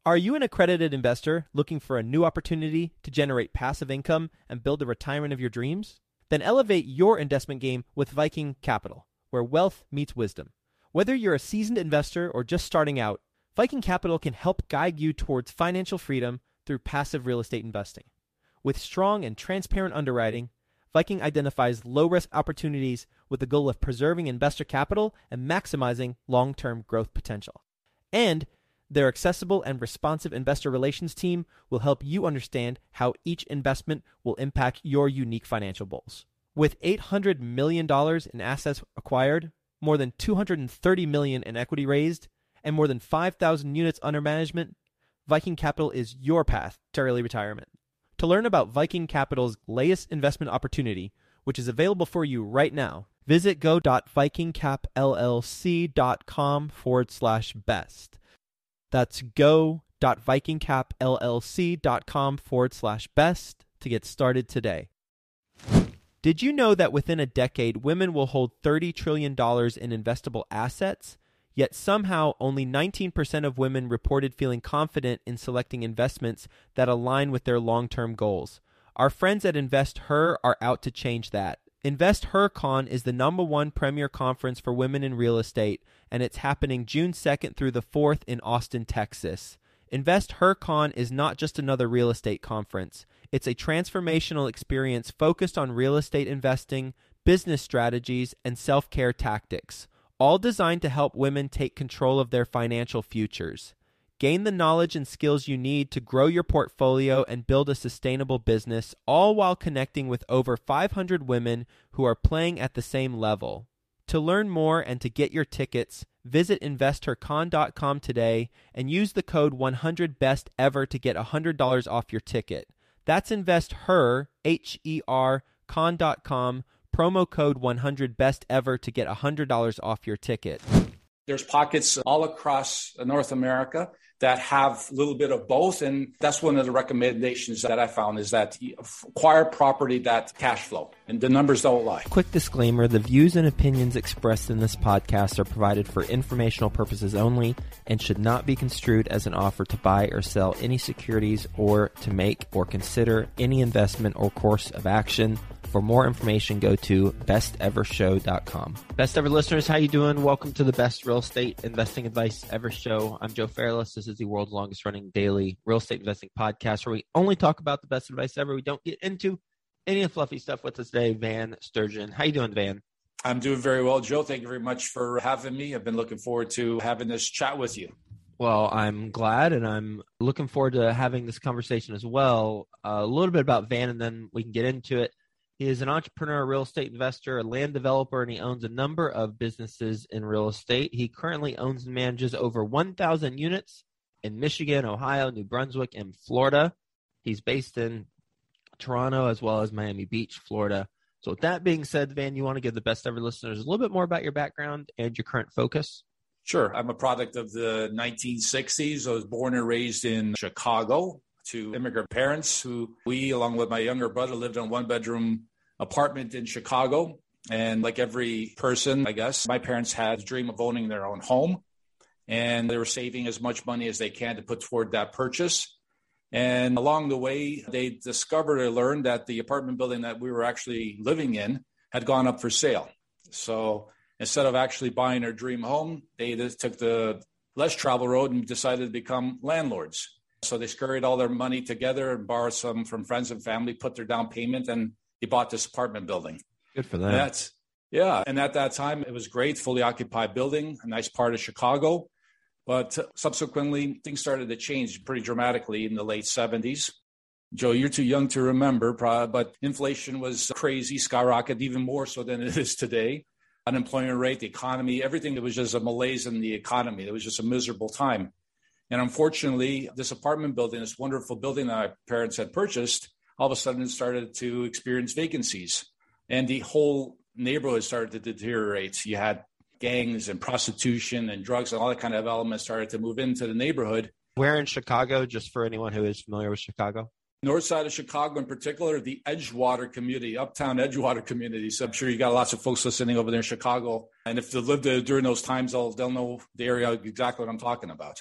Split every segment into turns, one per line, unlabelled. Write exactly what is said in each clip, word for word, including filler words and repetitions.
Are you an accredited investor looking for a new opportunity to generate passive income and build the retirement of your dreams? Then elevate your investment game with Viking Capital, where wealth meets wisdom. Whether you're a seasoned investor or just starting out, Viking Capital can help guide you towards financial freedom through passive real estate investing. With strong and transparent underwriting, Viking identifies low-risk opportunities with the goal of preserving investor capital and maximizing long-term growth potential. And their accessible and responsive investor relations team will help you understand how each investment will impact your unique financial goals. With eight hundred million dollars in assets acquired, more than two hundred thirty million dollars in equity raised, and more than five thousand units under management, Viking Capital is your path to early retirement. To learn about Viking Capital's latest investment opportunity, which is available for you right now, visit go.vikingcapllc.com forward slash best. That's go.vikingcapllc.com forward slash best to get started today. Did you know that within a decade, women will hold thirty trillion dollars in investable assets? Yet somehow only nineteen percent of women reported feeling confident in selecting investments that align with their long-term goals. Our friends at InvestHer are out to change that. InvestHerCon is the number one premier conference for women in real estate, and it's happening June second through the fourth in Austin, Texas. InvestHerCon is not just another real estate conference. It's a transformational experience focused on real estate investing, business strategies, and self-care tactics, all designed to help women take control of their financial futures. Gain the knowledge and skills you need to grow your portfolio and build a sustainable business, all while connecting with over five hundred women who are playing at the same level. To learn more and to get your tickets, visit investor con dot com today and use the code one hundred best ever to get one hundred dollars off your ticket. That's InvestHer, H E R, con dot com, promo code one hundred best ever to get one hundred dollars off your ticket.
There's pockets all across North America that have a little bit of both. And that's one of the recommendations that I found is that you acquire property that cash flow, and the numbers don't lie.
Quick disclaimer, the views and opinions expressed in this podcast are provided for informational purposes only and should not be construed as an offer to buy or sell any securities or to make or consider any investment or course of action. For more information, go to best ever show dot com. Best ever listeners, how you doing? Welcome to the Best Real Estate Investing Advice Ever Show. I'm Joe Fairless. This is the world's longest running daily real estate investing podcast where we only talk about the best advice ever. We don't get into any of the fluffy stuff. With us today, Van Sturgeon. How you doing, Van?
I'm doing very well, Joe. Thank you very much for having me. I've been looking forward to having this chat with you.
Well, I'm glad, and I'm looking forward to having this conversation as well. Uh, a little bit about Van, and then we can get into it. He is an entrepreneur, a real estate investor, a land developer, and he owns a number of businesses in real estate. He currently owns and manages over one thousand units in Michigan, Ohio, New Brunswick, and Florida. He's based in Toronto as well as Miami Beach, Florida. So with that being said, Van, you want to give the best ever listeners a little bit more about your background and your current focus?
Sure. I'm a product of the nineteen sixties. I was born and raised in Chicago to immigrant parents who we, along with my younger brother, lived in a one-bedroom apartment in Chicago. And like every person, I guess, my parents had a dream of owning their own home. And they were saving as much money as they can to put toward that purchase. And along the way, they discovered or learned that the apartment building that we were actually living in had gone up for sale. So instead of actually buying their dream home, they just took the less travel road and decided to become landlords. So they scurried all their money together and borrowed some from friends and family, put their down payment, and they bought this apartment building.
Good for them.
And that's, yeah. And at that time, it was great, fully occupied building, a nice part of Chicago. But subsequently, things started to change pretty dramatically in the late seventies. Joe, you're too young to remember, but inflation was crazy, skyrocketed even more so than it is today. Unemployment rate, the economy, everything. It was just a malaise in the economy. It was just a miserable time. And unfortunately, this apartment building, this wonderful building that my parents had purchased, all of a sudden started to experience vacancies. And the whole neighborhood started to deteriorate. You had gangs and prostitution and drugs and all that kind of elements started to move into the neighborhood.
Where in Chicago, just for anyone who is familiar with Chicago?
North side of Chicago in particular, the Edgewater community, uptown Edgewater community. So I'm sure you got lots of folks listening over there in Chicago. And if they lived there during those times, they'll, they'll know the area exactly what I'm talking about.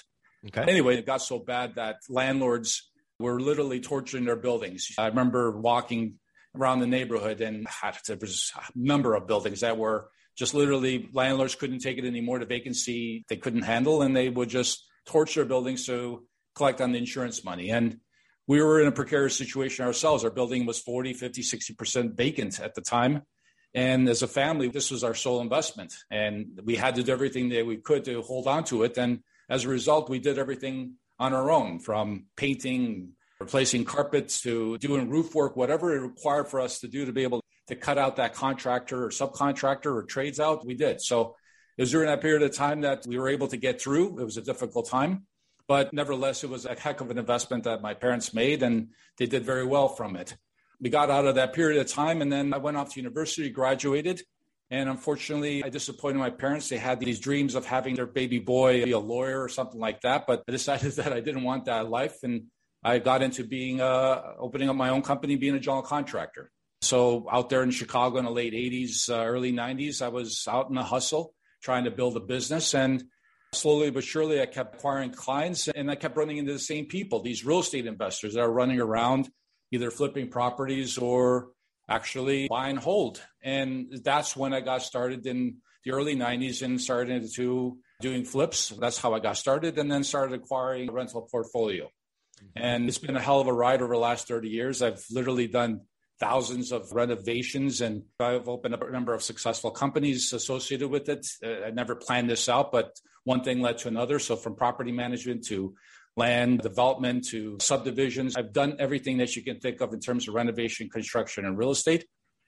Okay.
Anyway, it got so bad that landlords were literally torturing their buildings. I remember walking around the neighborhood and there was a number of buildings that were just literally landlords couldn't take it anymore. The vacancy they couldn't handle, and they would just torture buildings to collect on the insurance money. And we were in a precarious situation ourselves. Our building was forty, fifty, sixty percent vacant at the time. And as a family, this was our sole investment. And we had to do everything that we could to hold on to it. And as a result, we did everything on our own, from painting, replacing carpets, to doing roof work, whatever it required for us to do to be able to cut out that contractor or subcontractor or trades out, we did. So it was during that period of time that we were able to get through. It was a difficult time, but nevertheless, it was a heck of an investment that my parents made, and they did very well from it. We got out of that period of time, and then I went off to university, graduated, and unfortunately, I disappointed my parents. They had these dreams of having their baby boy be a lawyer or something like that, but I decided that I didn't want that life, and I got into being, uh, opening up my own company, being a general contractor. So out there in Chicago in the late eighties, uh, early nineties, I was out in the hustle, trying to build a business, and slowly but surely, I kept acquiring clients, and I kept running into the same people, these real estate investors that are running around either flipping properties or actually buy and hold. And that's when I got started in the early nineties and started into doing flips. That's how I got started, and then started acquiring a rental portfolio. Mm-hmm. And it's been a hell of a ride over the last thirty years. I've literally done thousands of renovations, and I've opened up a number of successful companies associated with it. I never planned this out, but one thing led to another. So from property management to land development to subdivisions, I've done everything that you can think of in terms of renovation, construction, and real estate.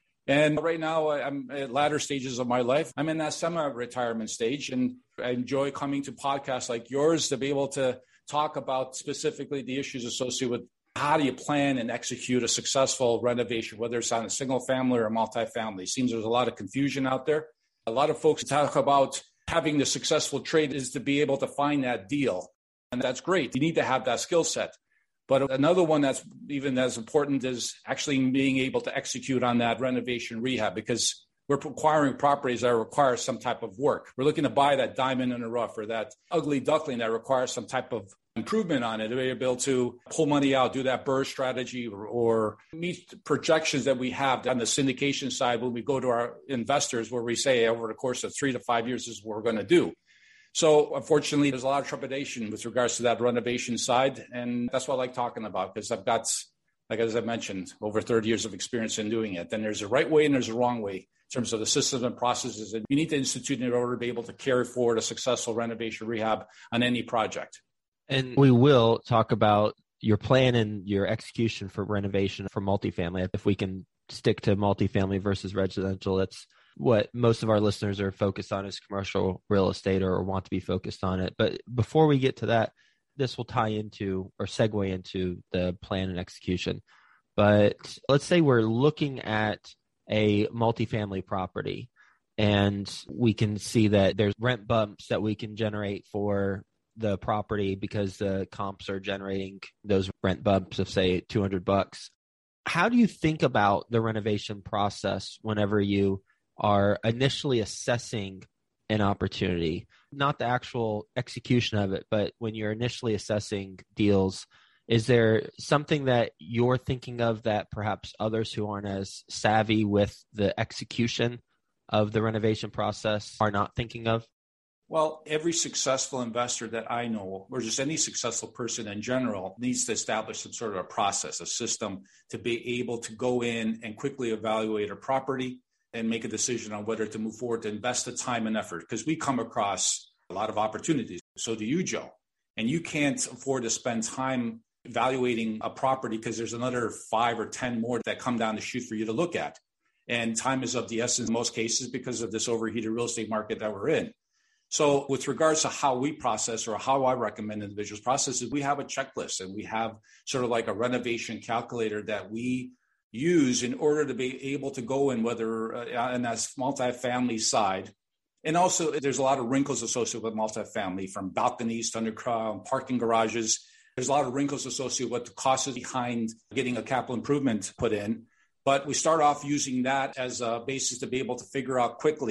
And right now, I'm at latter stages of my life. I'm in that semi-retirement stage, and I enjoy coming to podcasts like yours to be able to talk about specifically the issues associated with how do you plan and execute a successful renovation, whether it's on a single family or a multifamily. It seems there's a lot of confusion out there. A lot of folks talk about having the successful trade is to be able to find that deal. And that's great. You need to have that skill set. But another one that's even as important is actually being able to execute on that renovation rehab, because we're acquiring properties that require some type of work. We're looking to buy that diamond in the rough or that ugly duckling that requires some type of improvement on it, to be able to pull money out, do that burst strategy, or, or meet projections that we have on the syndication side when we go to our investors, where we say over the course of three to five years this is what we're going to do. So unfortunately, there's a lot of trepidation with regards to that renovation side. And that's what I like talking about, because I've got, like as I mentioned, over thirty years of experience in doing it. Then there's a right way and there's a wrong way in terms of the systems and processes that you need to institute in order to be able to carry forward a successful renovation rehab on any project.
And we will talk about your plan and your execution for renovation for multifamily. If we can stick to multifamily versus residential, that's what most of our listeners are focused on, is commercial real estate, or want to be focused on it. But before we get to that, this will tie into or segue into the plan and execution. But let's say we're looking at a multifamily property, and we can see that there's rent bumps that we can generate for the property because the comps are generating those rent bumps of, say, two hundred bucks. How do you think about the renovation process whenever you are initially assessing an opportunity? Not the actual execution of it, but when you're initially assessing deals, is there something that you're thinking of that perhaps others who aren't as savvy with the execution of the renovation process are not thinking of?
Well, every successful investor that I know, or just any successful person in general, needs to establish some sort of a process, a system to be able to go in and quickly evaluate a property and make a decision on whether to move forward, to invest the time and effort. Because we come across a lot of opportunities. So do you, Joe. And you can't afford to spend time evaluating a property because there's another five or ten more that come down the chute for you to look at. And time is of the essence in most cases because of this overheated real estate market that we're in. So with regards to how we process, or how I recommend individuals process, is we have a checklist, and we have sort of like a renovation calculator that we use in order to be able to go in, whether uh, in that multifamily side. And also there's a lot of wrinkles associated with multifamily, from balconies to underground parking garages. There's a lot of wrinkles associated with the costs behind getting a capital improvement put in. But we start off using that as a basis to be able to figure out quickly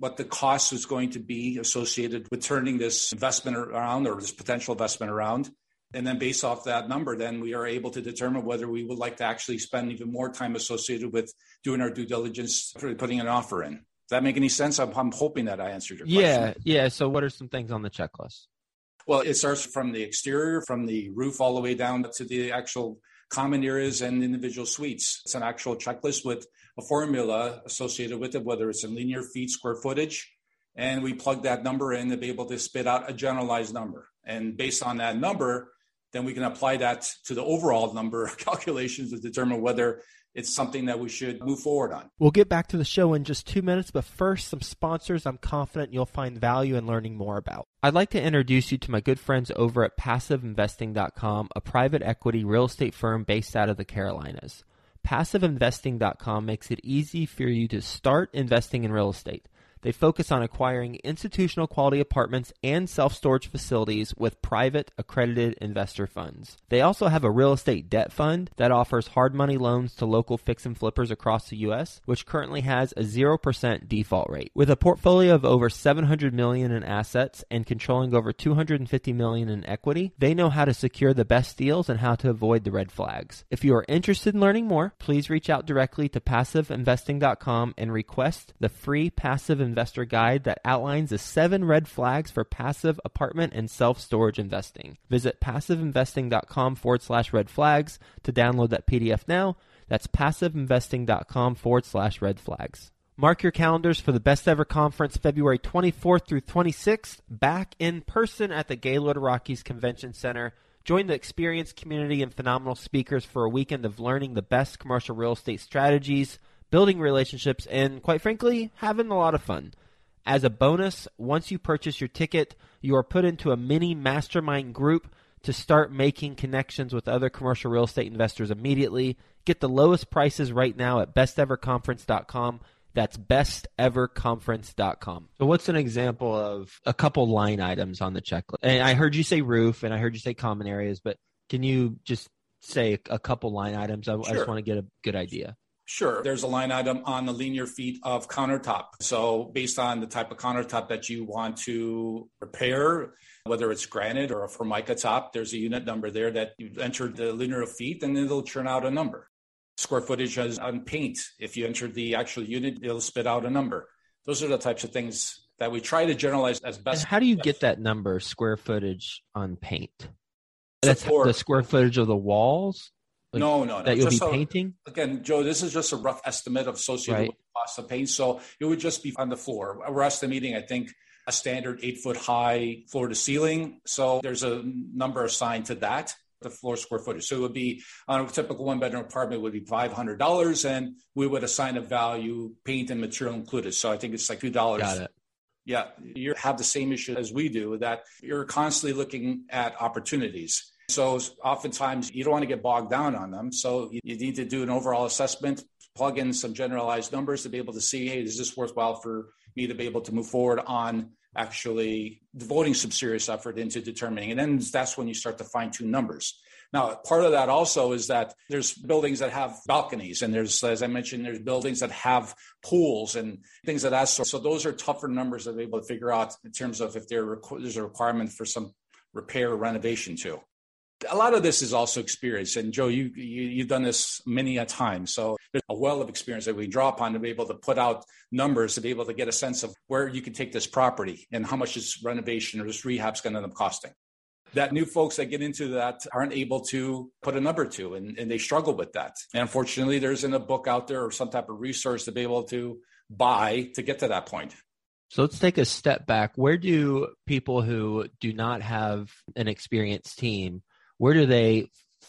what the cost is going to be associated with turning this investment around or this potential investment around. And then based off that number, then we are able to determine whether we would like to actually spend even more time associated with doing our due diligence, putting an offer in. Does that make any sense? I'm, I'm hoping that I answered your
yeah,
question.
Yeah. So what are some things on the checklist?
Well, it starts from the exterior, from the roof all the way down to the actual common areas and individual suites. It's an actual checklist with a formula associated with it, whether it's in linear feet, square footage. And we plug that number in to be able to spit out a generalized number. And based on that number, then we can apply that to the overall number of calculations to determine whether it's something that we should move forward on.
We'll get back to the show in just two minutes, but first, some sponsors I'm confident you'll find value in learning more about. I'd like to introduce you to my good friends over at passive investing dot com, a private equity real estate firm based out of the Carolinas. passive investing dot com makes it easy for you to start investing in real estate. They focus on acquiring institutional quality apartments and self-storage facilities with private accredited investor funds. They also have a real estate debt fund that offers hard money loans to local fix and flippers across the U S, which currently has a zero percent default rate. With a portfolio of over seven hundred million dollars in assets and controlling over two hundred fifty million dollars in equity, they know how to secure the best deals and how to avoid the red flags. If you are interested in learning more, please reach out directly to passive investing dot com and request the free Passive Investor Guide that outlines the seven red flags for passive apartment and self-storage investing. Visit passive investing dot com forward slash red flags to download that P D F now. That's passive investing dot com forward slash red flags. Mark your calendars for the Best Ever Conference, February twenty-fourth through twenty-sixth, back in person at the Gaylord Rockies Convention Center. Join the experienced community and phenomenal speakers for a weekend of learning the best commercial real estate strategies, building relationships, and quite frankly, having a lot of fun. As a bonus, once you purchase your ticket, you are put into a mini mastermind group to start making connections with other commercial real estate investors immediately. Get the lowest prices right now at best ever conference dot com. That's best ever conference dot com. So what's an example of a couple line items on the checklist? And I heard you say roof, and I heard you say common areas, but can you just say a couple line items? I, sure. I just want to get a good idea.
Sure. There's a line item on the linear feet of countertop. So based on the type of countertop that you want to repair, whether it's granite or a Formica top, there's a unit number there that you enter the linear feet and it'll churn out a number. Square footage on paint. If you enter the actual unit, it'll spit out a number. Those are the types of things that we try to generalize as best.
And how do you
best.
get that number, square footage on paint?
So
That's
for,
the square footage of the walls? Like,
no, no, no.
That you'll
just
be
so,
painting?
Again, Joe, this is just a rough estimate of associated
right.
with the cost of paint. So it would just be on the floor. We're estimating, I think, a standard eight foot high floor to ceiling. So there's a number assigned to that, the floor square footage. So it would be on a typical one bedroom apartment would be five hundred dollars, and we would assign a value, paint and material included. So I think it's like two dollars.
Got it.
Yeah. You have the same issue as we do, that you're constantly looking at opportunities. So oftentimes you don't want to get bogged down on them. So you, you need to do an overall assessment, plug in some generalized numbers to be able to see, hey, is this worthwhile for me to be able to move forward on actually devoting some serious effort into determining. And then that's when you start to fine tune numbers. Now, part of that also is that there's buildings that have balconies, and there's, as I mentioned, there's buildings that have pools and things of that sort. So those are tougher numbers to be able to figure out in terms of if there, there's a requirement for some repair or renovation too. A lot of this is also experience. And Joe, you, you, you've done this many a time. So there's a well of experience that we draw upon to be able to put out numbers, to be able to get a sense of where you can take this property and how much this renovation or this rehab is going to end up costing. That new folks that get into that aren't able to put a number to, and, and they struggle with that. And unfortunately, there isn't a book out there or some type of resource to be able to buy to get to that point.
So let's take a step back. Where do people who do not have an experienced team, where do they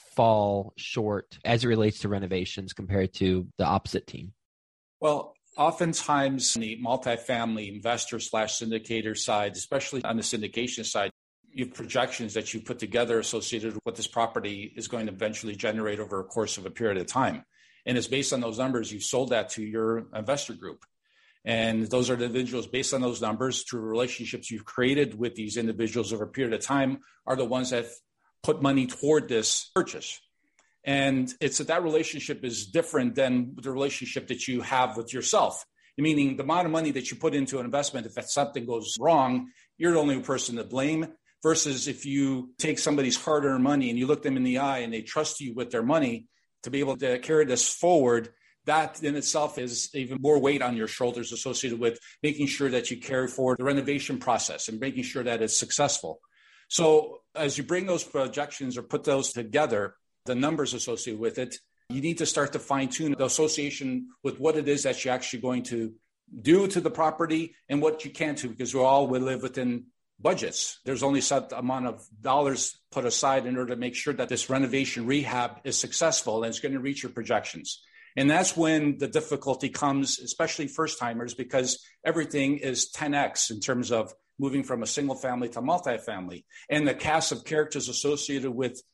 fall short as it relates to renovations compared to the opposite team?
Well, oftentimes the multifamily investor slash syndicator side, especially on the syndication side, you have projections that you put together associated with what this property is going to eventually generate over a course of a period of time. And it's based on those numbers, you sold that to your investor group. And those are the individuals based on those numbers, through relationships you've created with these individuals over a period of time, are the ones that put money toward this purchase. And it's that that relationship is different than the relationship that you have with yourself. meaning the amount of money that you put into an investment, if something goes wrong, you're the only person to blame, versus if you take somebody's hard-earned money and you look them in the eye and they trust you with their money to be able to carry this forward. That in itself is even more weight on your shoulders associated with making sure that you carry forward the renovation process and making sure that it's successful. So as you bring those projections or put those together, the numbers associated with it, you need to start to fine tune the association with what it is that you're actually going to do to the property and what you can't do, because we all will live within budgets. There's only a set amount of dollars put aside in order to make sure that this renovation rehab is successful and it's going to reach your projections. And that's when the difficulty comes, especially first timers, because everything is ten X in terms of moving from a single family to multifamily. And the cast of characters associated with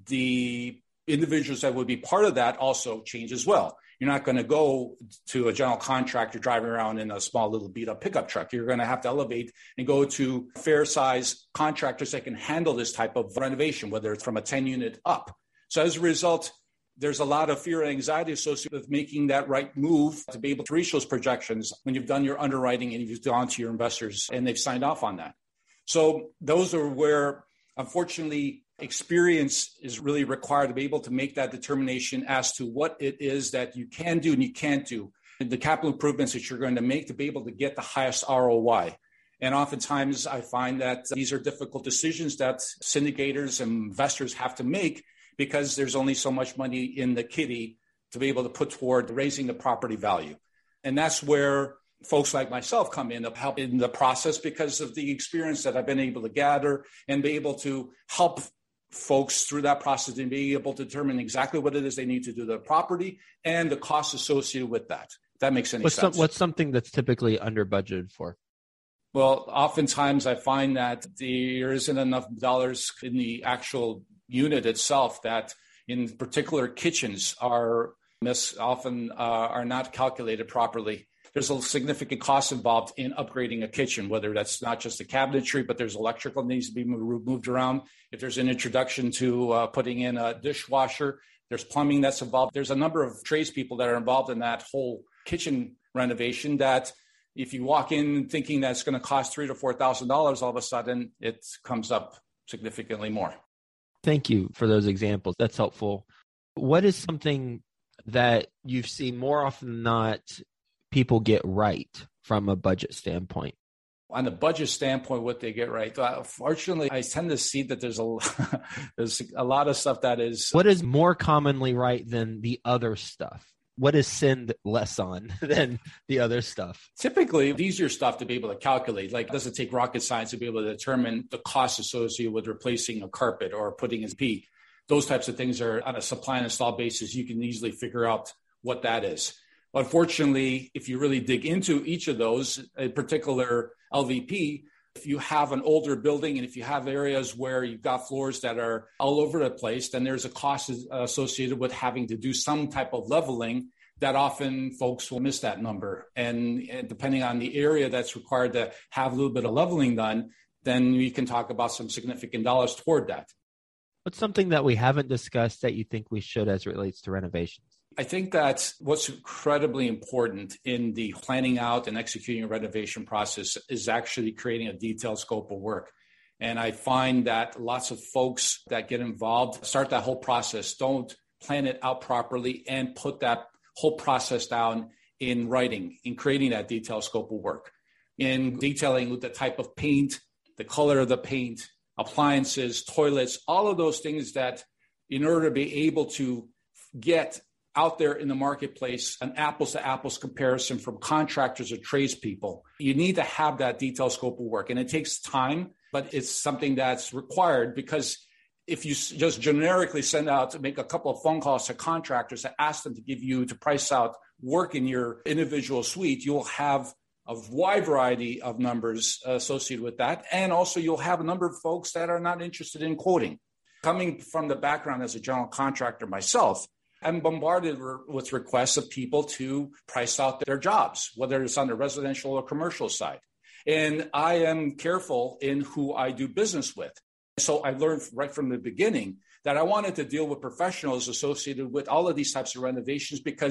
the individuals that would be part of that also change as well. You're not going to go to a general contractor driving around in a small little beat up pickup truck. You're going to have to elevate and go to fair size contractors that can handle this type of renovation, whether it's from a ten unit up. So as a result, there's a lot of fear and anxiety associated with making that right move to be able to reach those projections when you've done your underwriting and you've gone to your investors and they've signed off on that. So those are where, unfortunately, experience is really required to be able to make that determination as to what it is that you can do and you can't do, and the capital improvements that you're going to make to be able to get the highest R O I. And oftentimes I find that these are difficult decisions that syndicators and investors have to make, because there's only so much money in the kitty to be able to put toward raising the property value. And that's where folks like myself come in to help in the process, because of the experience that I've been able to gather and be able to help folks through that process and be able to determine exactly what it is they need to do to the property and the costs associated with that. If that makes any
what's
sense.
Some, what's something that's typically under budgeted for?
Well, oftentimes I find that there isn't enough dollars in the actual unit itself, that in particular kitchens are mis- often uh, are not calculated properly. There's a significant cost involved in upgrading a kitchen, whether that's not just the cabinetry, but there's electrical that needs to be moved, moved around. If there's an introduction to uh, putting in a dishwasher, there's plumbing that's involved. There's a number of tradespeople that are involved in that whole kitchen renovation that if you walk in thinking that's going to cost three to four thousand dollars, all of a sudden it comes up significantly more.
Thank you for those examples. That's helpful. What is something that you've seen more often than not people get right from a budget standpoint?
On the budget standpoint, what they get right. Uh, fortunately, I tend to see that there's a there's a lot of stuff that is.
What is more commonly right than the other stuff? What is sinned less on than the other stuff?
Typically, the easier stuff to be able to calculate. Like, it doesn't take rocket science to be able to determine the cost associated with replacing a carpet or putting in P. Those types of things are on a supply and install basis. You can easily figure out what that is. Unfortunately, if you really dig into each of those, in particular L V P, if you have an older building and if you have areas where you've got floors that are all over the place, then there's a cost associated with having to do some type of leveling that often folks will miss that number. And, and depending on the area that's required to have a little bit of leveling done, then you can talk about some significant dollars toward that.
What's something that we haven't discussed that you think we should as it relates to renovations?
I think that what's incredibly important in the planning out and executing a renovation process is actually creating a detailed scope of work. And I find that lots of folks that get involved start that whole process, don't plan it out properly and put that whole process down in writing, in creating that detailed scope of work, in detailing the type of paint, the color of the paint, appliances, toilets, all of those things that in order to be able to get out there in the marketplace, an apples to apples comparison from contractors or tradespeople, you need to have that detailed scope of work. And it takes time, but it's something that's required, because if you just generically send out to make a couple of phone calls to contractors to ask them to give you to price out work in your individual suite, you'll have a wide variety of numbers associated with that. And also you'll have a number of folks that are not interested in quoting. Coming from the background as a general contractor myself, I'm bombarded with requests of people to price out their jobs, whether it's on the residential or commercial side. And I am careful in who I do business with. So I learned right from the beginning that I wanted to deal with professionals associated with all of these types of renovations, because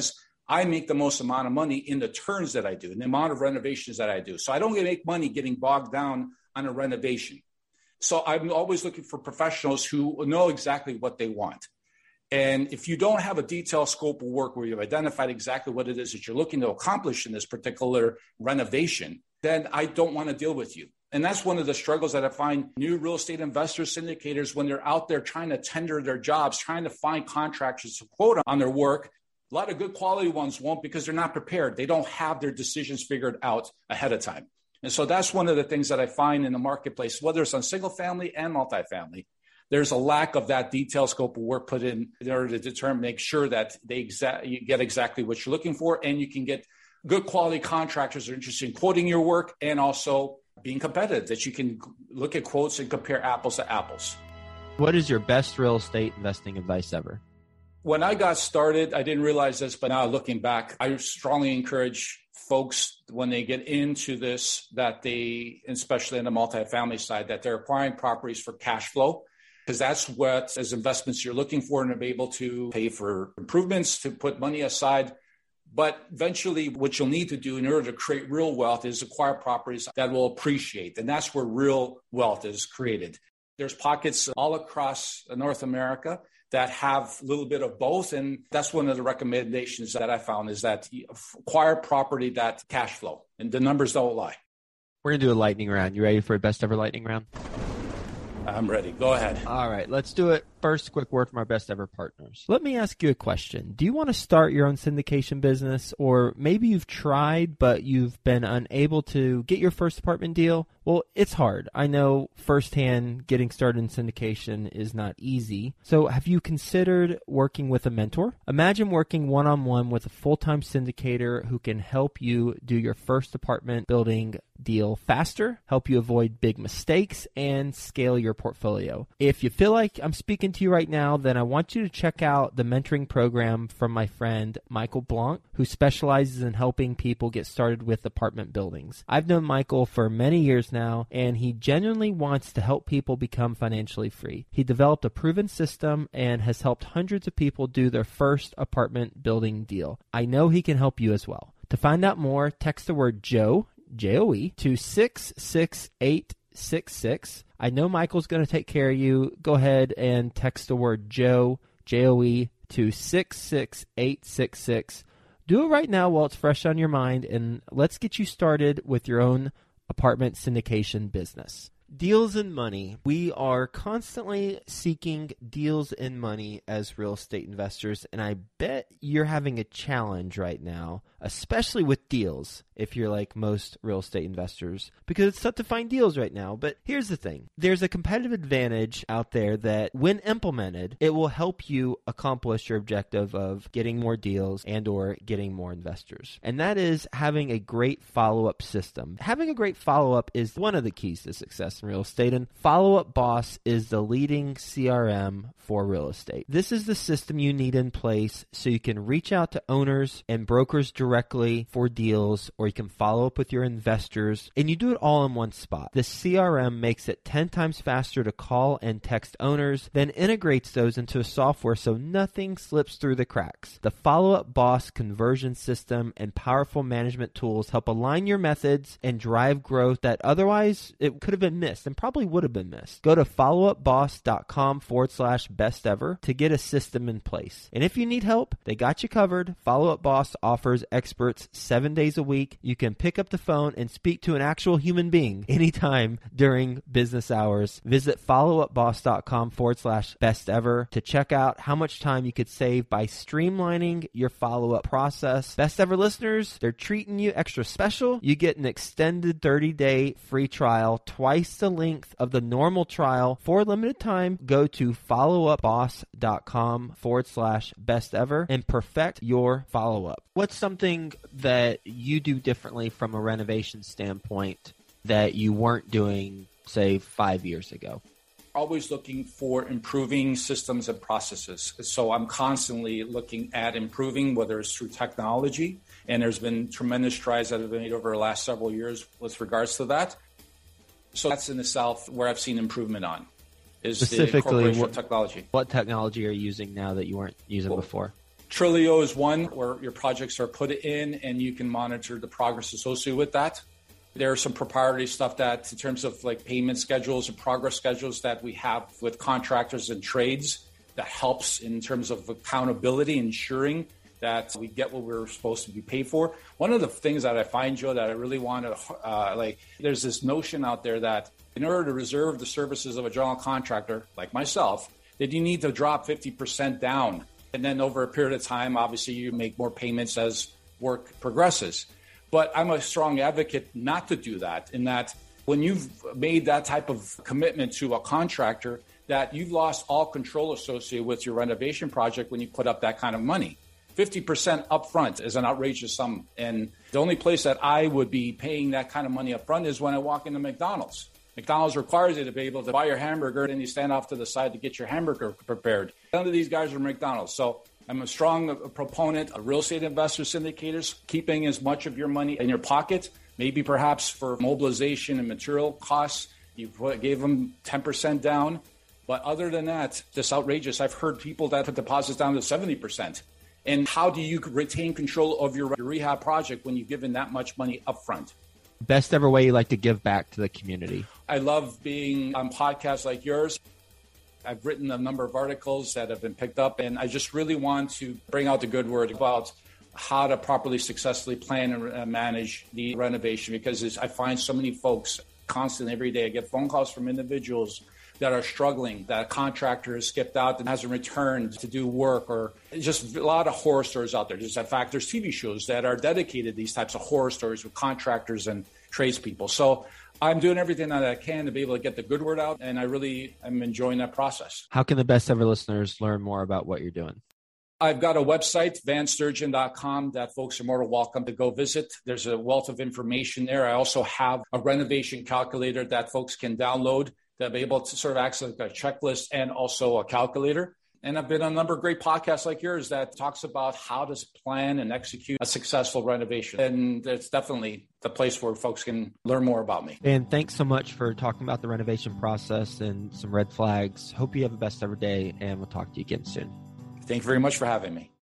I make the most amount of money in the turns that I do, and the amount of renovations that I do. So I don't make money getting bogged down on a renovation. So I'm always looking for professionals who know exactly what they want. And if you don't have a detailed scope of work where you've identified exactly what it is that you're looking to accomplish in this particular renovation, then I don't want to deal with you. And that's one of the struggles that I find new real estate investors, syndicators, when they're out there trying to tender their jobs, trying to find contractors to quote on their work. A lot of good quality ones won't because they're not prepared. They don't have their decisions figured out ahead of time. And so that's one of the things that I find in the marketplace, whether it's on single family and multifamily. There's a lack of that detailed scope of work put in in order to determine, make sure that they exa- you get exactly what you're looking for, and you can get good quality contractors that are interested in quoting your work and also being competitive, that you can look at quotes and compare apples to apples.
What is your best real estate investing advice ever?
When I got started, I didn't realize this, but now looking back, I strongly encourage folks when they get into this, that they, especially in the multifamily side, that they're acquiring properties for cash flow, because that's what, as investments, you're looking for, and to be able to pay for improvements, to put money aside. But eventually, what you'll need to do in order to create real wealth is acquire properties that will appreciate. And that's where real wealth is created. There's pockets all across North America that have a little bit of both. And that's one of the recommendations that I found, is that you acquire property that cash flow, and the numbers don't lie.
We're going to do a lightning round. You ready for a best ever lightning round?
I'm ready. Go ahead.
All right, let's do it. First, quick word from our best ever partners. Let me ask you a question. Do you want to start your own syndication business, or maybe you've tried, but you've been unable to get your first apartment deal? Well, it's hard. I know firsthand getting started in syndication is not easy. So have you considered working with a mentor? Imagine working one-on-one with a full-time syndicator who can help you do your first apartment building deal faster, help you avoid big mistakes, and scale your portfolio. If you feel like I'm speaking to you right now, then I want you to check out the mentoring program from my friend Michael Blanc, who specializes in helping people get started with apartment buildings. I've known Michael for many years now, and he genuinely wants to help people become financially free. He developed a proven system and has helped hundreds of people do their first apartment building deal. I know he can help you as well. To find out more, text the word Joe, J O E, to six six eight six six. I know Michael's going to take care of you. Go ahead and text the word Joe, J O E, to six six eight six six. Do it right now while it's fresh on your mind, and let's get you started with your own apartment syndication business. Deals and money. We are constantly seeking deals and money as real estate investors, and I bet you're having a challenge right now, especially with deals, if you're like most real estate investors, because it's tough to find deals right now. But here's the thing. There's a competitive advantage out there that when implemented, it will help you accomplish your objective of getting more deals and or getting more investors. And that is having a great follow-up system. Having a great follow-up is one of the keys to success in real estate, and Follow Up Boss is the leading C R M for real estate. This is the system you need in place so you can reach out to owners and brokers directly for deals, or you can follow up with your investors, and you do it all in one spot. The C R M makes it ten times faster to call and text owners, then integrates those into a software so nothing slips through the cracks. The Follow Up Boss conversion system and powerful management tools help align your methods and drive growth that otherwise it could have been missed and probably would have been missed. Go to followupboss.com forward slash best ever to get a system in place. And if you need help, they got you covered. Follow Up Boss offers experts seven days a week. You can pick up the phone and speak to an actual human being anytime during business hours. Visit followupboss.com forward slash best ever to check out how much time you could save by streamlining your follow-up process. Best Ever listeners, they're treating you extra special. You get an extended thirty-day free trial, twice the length of the normal trial for a limited time. Go to followupboss.com forward slash best ever and perfect your follow-up. What's something that you do differently from a renovation standpoint that you weren't doing, say, five years ago?
Always looking for improving systems and processes. So I'm constantly looking at improving, whether it's through technology, and there's been tremendous strides that have been made over the last several years with regards to that. So that's in the South where I've seen improvement on, is the incorporation
what,
of technology.
What technology are you using now that you weren't using
well,
before?
Trilio is one where your projects are put in and you can monitor the progress associated with that. There's some proprietary stuff that in terms of like payment schedules and progress schedules that we have with contractors and trades that helps in terms of accountability, ensuring that we get what we're supposed to be paid for. One of the things that I find, Joe, that I really want to, uh, like, there's this notion out there that in order to reserve the services of a general contractor like myself, that you need to drop fifty percent down. And then over a period of time, obviously you make more payments as work progresses. But I'm a strong advocate not to do that, in that when you've made that type of commitment to a contractor, that you've lost all control associated with your renovation project when you put up that kind of money. fifty percent upfront is an outrageous sum. And the only place that I would be paying that kind of money upfront is when I walk into McDonald's. McDonald's requires you to be able to buy your hamburger and you stand off to the side to get your hamburger prepared. None of these guys are McDonald's. So I'm a strong proponent of real estate investor syndicators, keeping as much of your money in your pocket, maybe perhaps for mobilization and material costs. You put, gave them ten percent down. But other than that, just outrageous. I've heard people that put deposits down to seventy percent. And how do you retain control of your rehab project when you've given that much money up front?
Best ever way you like to give back to the community?
I love being on podcasts like yours. I've written a number of articles that have been picked up, and I just really want to bring out the good word about how to properly, successfully plan and manage the renovation, because I find so many folks constantly every day. I get phone calls from individuals that are struggling, that a contractor has skipped out and hasn't returned to do work, or just a lot of horror stories out there. Just in fact, there's T V shows that are dedicated to these types of horror stories with contractors and tradespeople. So I'm doing everything that I can to be able to get the good word out, and I really am enjoying that process.
How can the best ever listeners learn more about what you're doing?
I've got a website, van sturgeon dot com, that folks are more than welcome to go visit. There's a wealth of information there. I also have a renovation calculator that folks can download to be able to sort of access a checklist and also a calculator. And I've been on a number of great podcasts like yours that talks about how to plan and execute a successful renovation. And it's definitely the place where folks can learn more about me.
And thanks so much for talking about the renovation process and some red flags. Hope you have a best ever day, and we'll talk to you again soon.
Thank you very much for having me.